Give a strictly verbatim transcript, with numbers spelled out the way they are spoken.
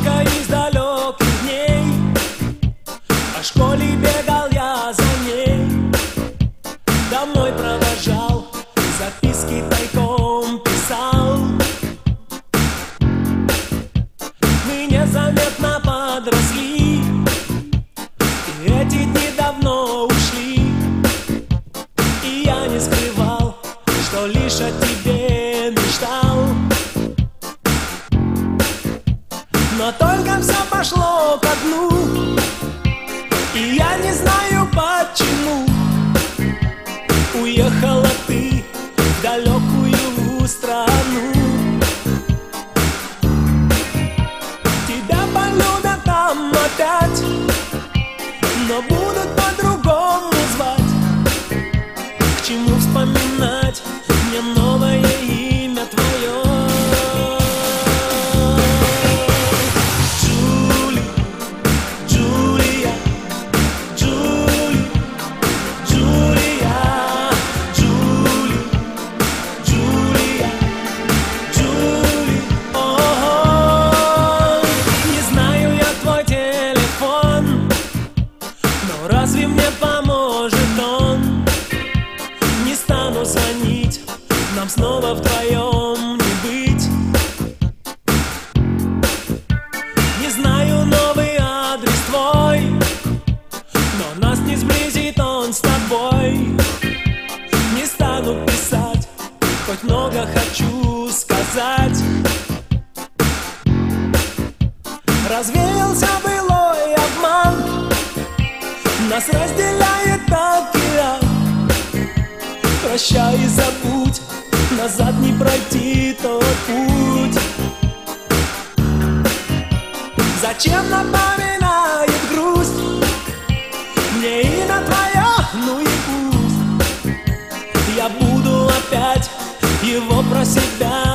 Девочка из далеких дней, по школе бегал я за ней, домой провожал, записки тайком писал. Мы незаметно подросли, и эти дни давно ушли, и я не скрывал, что лишь о тебе мечтал. Но только все пошло ко дну, и я не знаю почему. Уехала ты в далекую страну. Тебя полюбят там опять, но будут по-другому звать. К чему вспоминать мне новое имя твое? Разве мне поможет он? Не стану звонить, нам снова вдвоем не быть. Не знаю новый адрес твой, но нас не сблизит он с тобой. Не стану писать, хоть много хочу сказать. Развеялся былой обман, нас разделяет океан. Прощай и забудь, назад не пройти тот путь. Зачем напоминает грусть мне имя твое, ну и пусть. Я буду опять его про себя